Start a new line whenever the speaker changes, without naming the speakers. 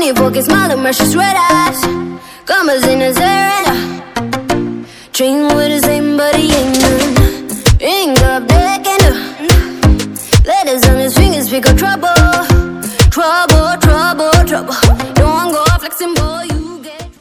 Money pockets, smiling, precious red eyes. Commas in his hair and I dream with the same, but he ain't none. Ring up.